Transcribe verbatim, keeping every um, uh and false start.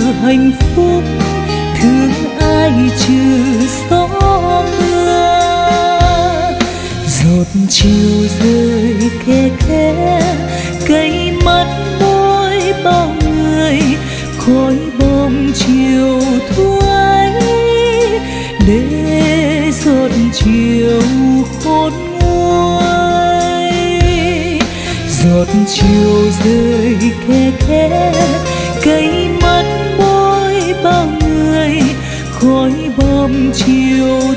hạnh phúc, thương ai trừ gió mưa. Giọt chiều rơi khe khẽ cây mắt môi bao người, khói bom chiều thu ấy để giọt chiều khôn nguôi. Giọt chiều rơi khe khẽ cây mắt môi bao người, khói bom chiều